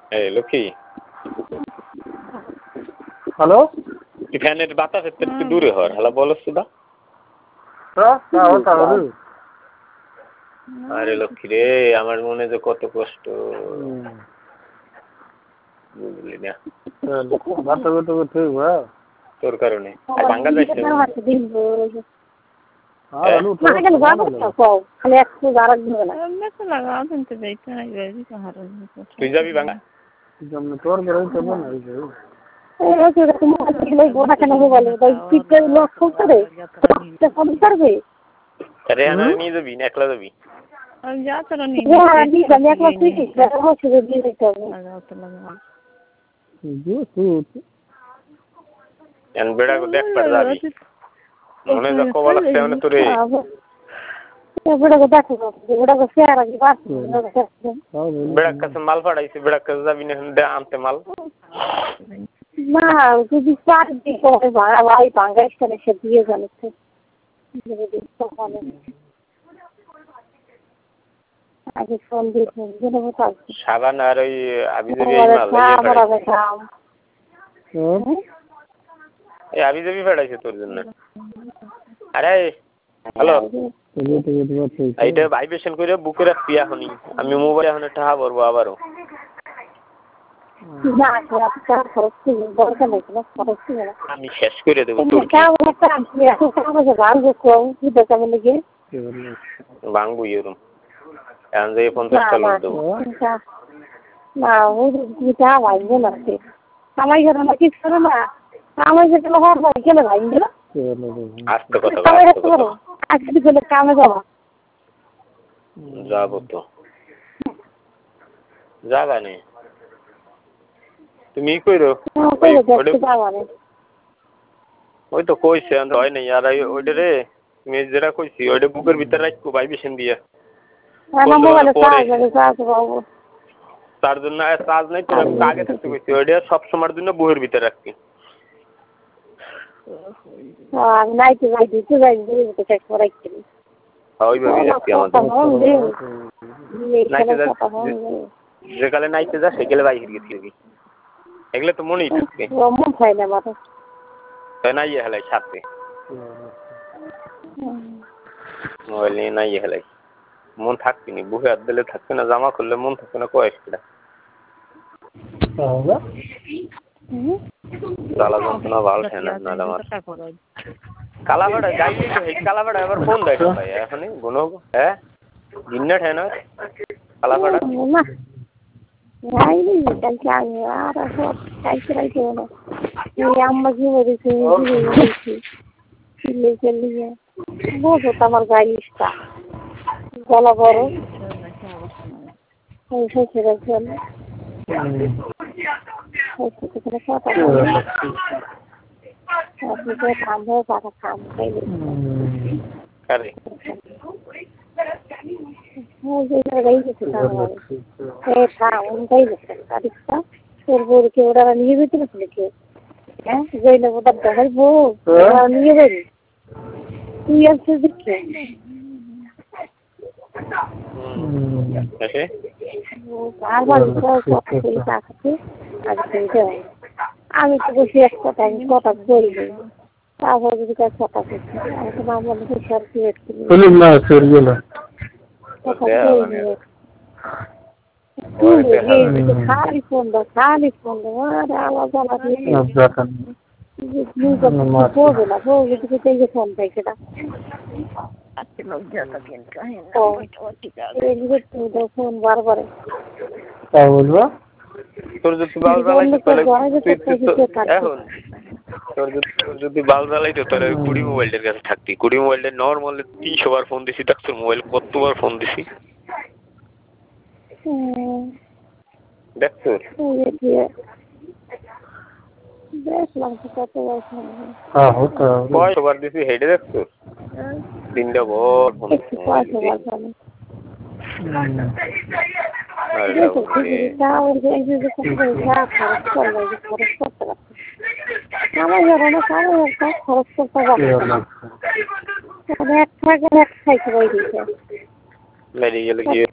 এই লক্ষ্মী হ্যালো ফ্যানের বাতাস একটু দূরে হর হ্যালো বলো সুদা আরে লক্ষ্মী রে আমার মনে যে কত কষ্ট বুঝলি না তোর কারণে বাঙ্গা যাইছে তুই যাবি বাঙ্গা তোর আরে নিয়ে যাবি না একলা যাবি বেড়া দেখ পার যাবি মনে যা কবাল আছে মানে তোরে বেড়ার কাছে মাল পাঠাইছে বেড়ার কাছে যাবি না আনতে মাল না যদি ভাড়া ভাই বাঙ্গাইশ সে দিয়ে জানিস আগে ফোন দিয়ে সাবান আর ওই আবিজাবি পাঠাইছে তোর জন্য আরে হ্যালো এইটা ভাইব্রেশন করে বুকে রাখবি এখনই আমি মোবাইল এখন টাকা ভরবো আবারও আমি শেষ করে দেবো ভাঙবো এরম এখন যে 50টা লোক দেবো না ভাঙবো না আমার ঘরে না কিছু না আমার যেটা হওয়ার ভাই গেলে ভাঙবে না আস্তে কথা আজকে গেলে কামে যাবো যাবো তো যাবা নে তুমি কইরো ওই তো কইছে হয় নাই আর ওইটা রে তুমি যেটা কইছি ওইটা বুকের ভিতরে রাখবো ভাইব্রেশন দিয়ে তার জন্য চার্জ নাই তোর আগে থাকতে কইছি ওইটা সব সময়ের জন্য বুকের ভিতরে রাখবি যেকালে নাইতে যা সেকালে বাইরে গেছিলি এগুলো তো মনেই থাকবে নাই হেলাই সাথে মোবাইল নিয়ে নাই হেলাই মন থাকবি নি বুকে হাত দিলে থাকবে না জামা করলে মন থাকবে না কয়েকটা জ্বালা যন্ত্রণা ভালো ঠেন না আমার কালাবাড়া যাইলি তো কালাবাড়া এবার ফোন দেয় ভাই এখন গুনো হ্যাঁ দিন ঠেন কালাবাড়া আমার গাড়িটা গলা বড় শ্বশুরের জন্য তোর বউকে ওরা নিয়ে যেতে পারছিল কেউ হ্যাঁ জৈনব ওটা দেখার বউ ওরা নিয়ে যাবি তুই আসছিস দেখে আমি তো বসে এক কথা কথা বলবো তারপর যদি কাজ কথা করছি খালি ফোন দাও আলাদা বলবে না বলবে ফোন পাই সেটা ফোন বারবার বলবো তোর যদি বাল জ্বালাইতো তাহলে কুড়ি মোবাইলটার কাছে থাকতি কুড়ি মোবাইলটা নর্মাল 300 বার ফোন দিছি তোর মোবাইল কতবার ফোন দিছি দেখছো কয়বার দিছি হেডে দেখছো দিনটা ভর ফোন খরচ করতে